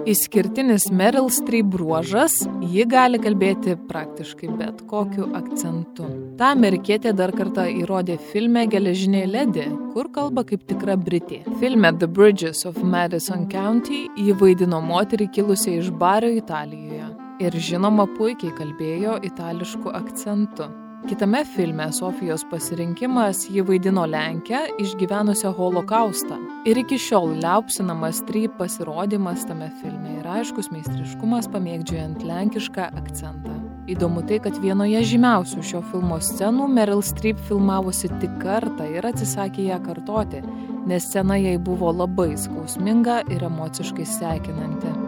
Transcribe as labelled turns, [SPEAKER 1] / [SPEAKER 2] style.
[SPEAKER 1] Išskirtinis Meryl Streep bruožas – ji gali kalbėti praktiškai bet kokiu akcentu. Ta amerikietė dar kartą įrodė filme Geležinė ledi, kur kalba kaip tikra Britė. Filme The Bridges of Madison County ji vaidino moterį kilusią iš Bario Italijoje ir žinoma puikiai kalbėjo itališku akcentu. Kitame filme Sofijos pasirinkimas ji vaidino Lenkę išgyvenusią holokaustą. Ir iki šiol liaupsinamas Streep pasirodymas tame filme ir aiškus meistriškumas pamėgdžiojant lenkišką akcentą. Įdomu tai, kad vienoje žymiausių šio filmo scenų Meryl Streep filmavosi tik kartą ir atsisakė ją kartoti, nes scena jai buvo labai skausminga ir emociškai sekinanti.